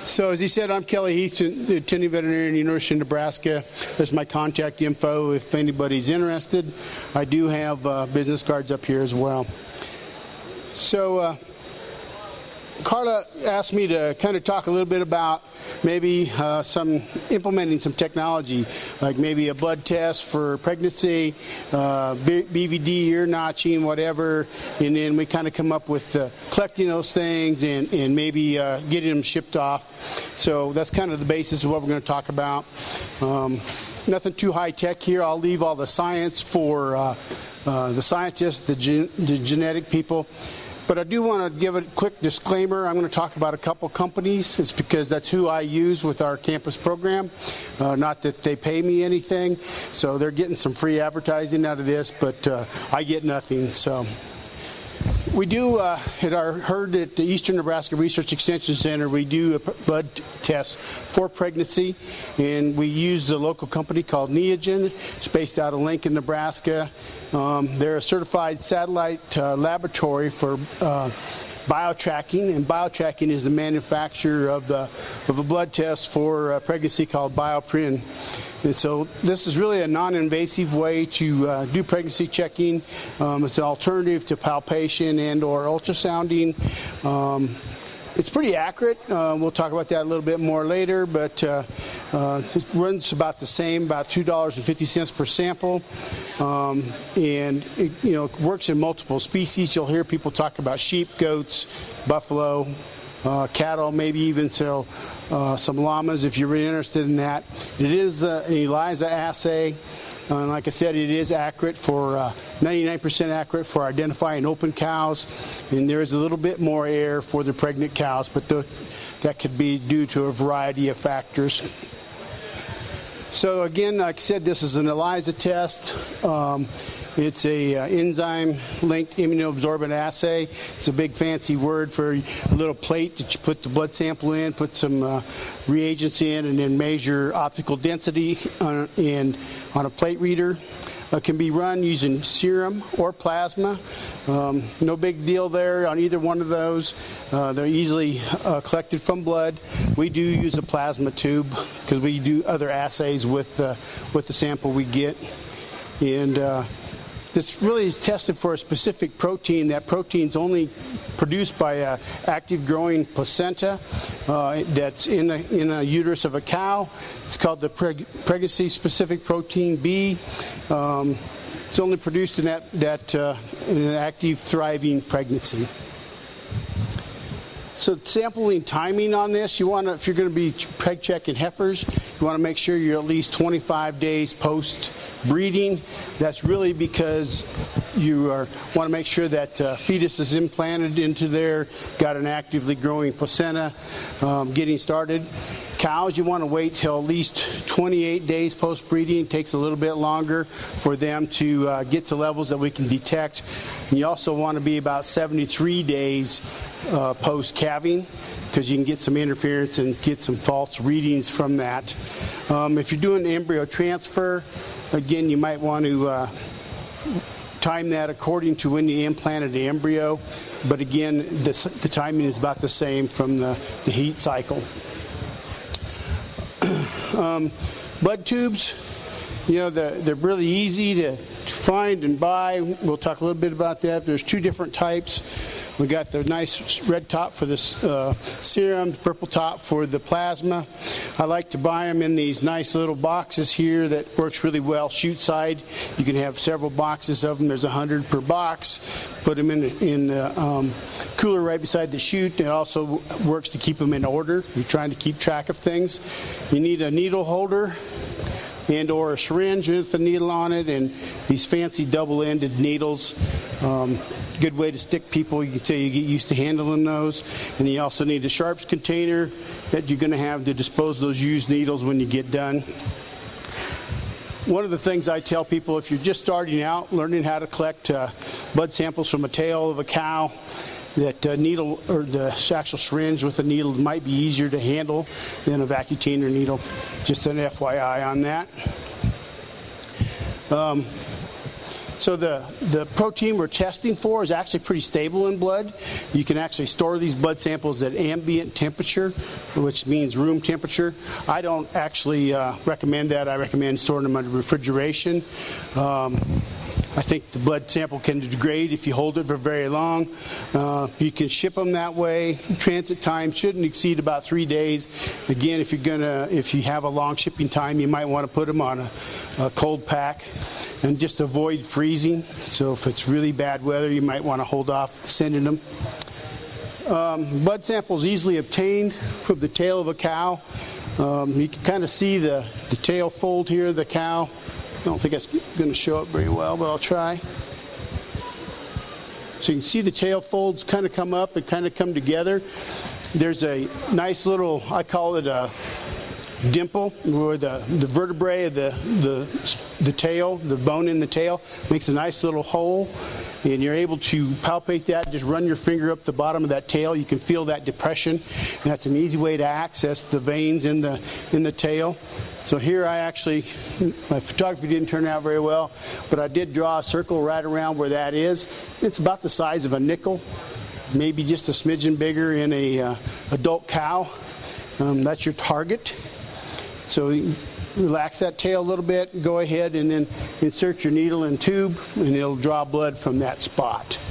So as he said, I'm Kelly Heath, attending veterinarian at the University of Nebraska. There's my contact info if anybody's interested. I do have business cards up here as well. So Carla asked me to kind of talk a little bit about maybe implementing some technology, like maybe a blood test for pregnancy, BVD, ear notching, whatever, and then we kind of come up with collecting those things and maybe getting them shipped off. So that's kind of the basis of what we're going to talk about. Nothing too high tech here. I'll leave all the science for the scientists, the genetic people. But I do want to give a quick disclaimer. I'm going to talk about a couple companies. It's because that's who I use with our campus program. Not that they pay me anything. So they're getting some free advertising out of this, but I get nothing. So we do, heard at the Eastern Nebraska Research Extension Center, we do a blood test for pregnancy, and we use the local company called Neogen. It's based out of Lincoln, Nebraska. They're a certified satellite laboratory for BioTracking, and BioTracking is the manufacturer of a blood test for pregnancy called Bioprin. And so this is really a non-invasive way to do pregnancy checking. It's an alternative to palpation and or ultrasounding. It's pretty accurate. We'll talk about that a little bit more later, but it runs about the same, about $2.50 per sample. And it works in multiple species. You'll hear people talk about sheep, goats, buffalo, cattle, maybe even some llamas if you're really interested in that. It is an ELISA assay. And like I said, it is accurate for 99% accurate for identifying open cows, and there is a little bit more air for the pregnant cows, but that could be due to a variety of factors. So again, like I said, this is an ELISA test. It's a enzyme-linked immunoabsorbent assay. It's a big fancy word for a little plate that you put the blood sample in, put some reagents in, and then measure optical density on a plate reader. It can be run using serum or plasma. No big deal there on either one of those. They're easily collected from blood. We do use a plasma tube because we do other assays with the sample we get. And this really is tested for a specific protein. That protein's only produced by an active growing placenta that's in a uterus of a cow. It's called the pregnancy-specific protein B. It's only produced in in an active, thriving pregnancy. So sampling timing on this, if you're going to be preg checking heifers, you want to make sure you're at least 25 days post-breeding. That's really because you want to make sure that fetus is implanted into there, got an actively growing placenta getting started. Cows, you want to wait till at least 28 days post-breeding. It takes a little bit longer for them to get to levels that we can detect. And you also want to be about 73 days post-calving, because you can get some interference and get some false readings from that. If you're doing embryo transfer, again, you might want to time that according to when you implanted the embryo. But again, the timing is about the same from the heat cycle. Blood tubes, they're really easy to find and buy. We'll talk a little bit about that. There's two different types. We got the nice red top for the serum, purple top for the plasma. I like to buy them in these nice little boxes here that works really well. Chute side, you can have several boxes of them. There's 100 per box. Put them in the cooler right beside the chute. It also works to keep them in order. You're trying to keep track of things. You need a needle holder and or a syringe with a needle on it, and these fancy double-ended needles. Good way to stick people. You can say you get used to handling those. And you also need a sharps container that you're going to have to dispose of those used needles when you get done. One of the things I tell people, if you're just starting out, learning how to collect blood samples from a tail of a cow, that needle or the actual syringe with the needle might be easier to handle than a Vacutainer needle. Just an FYI on that. So the protein we're testing for is actually pretty stable in blood. You can actually store these blood samples at ambient temperature, which means room temperature. I don't actually recommend that. I recommend storing them under refrigeration. I think the blood sample can degrade if you hold it for very long. You can ship them that way. Transit time shouldn't exceed about 3 days. Again, if you have a long shipping time, you might want to put them on a cold pack and just avoid freezing. So if it's really bad weather, you might want to hold off sending them. Blood samples easily obtained from the tail of a cow. You can kind of see the tail fold here of the cow. I don't think it's going to show up very well, but I'll try. So you can see the tail folds kind of come up and kind of come together. There's a nice little, I call it a dimple, where the vertebrae of the tail, the bone in the tail, makes a nice little hole, and you're able to palpate that. Just run your finger up the bottom of that tail. You can feel that depression. And that's an easy way to access the veins in the tail. So here my photography didn't turn out very well, but I did draw a circle right around where that is. It's about the size of a nickel, maybe just a smidgen bigger in a adult cow. That's your target. So relax that tail a little bit, go ahead and then insert your needle and tube, and it'll draw blood from that spot.